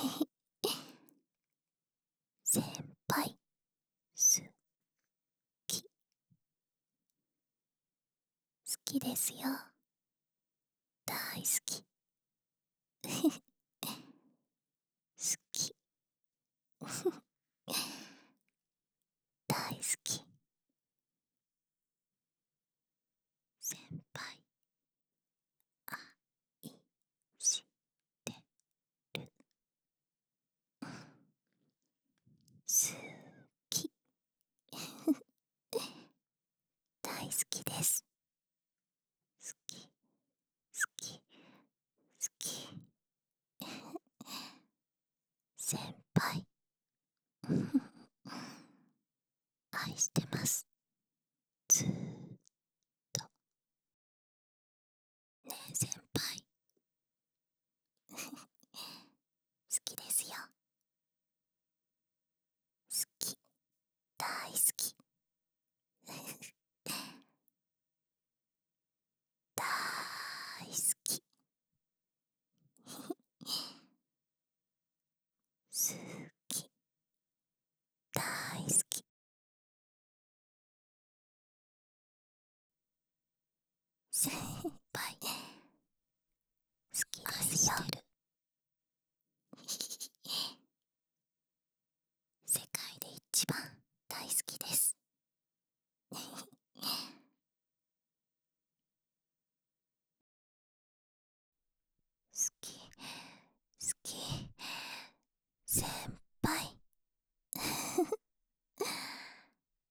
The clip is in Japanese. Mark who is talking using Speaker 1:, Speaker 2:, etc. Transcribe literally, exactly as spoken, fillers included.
Speaker 1: 先輩、好き。好きですよ。大好き。好き。大好き。先輩、愛してる。好き。大好きです。好き、好き、好き。先輩、愛してます。ずーっと。ねえ先輩、好きですよ。好き、大好き。大好き。好き、大好き。先輩、好きですよ。世界で一番大好きです。好き。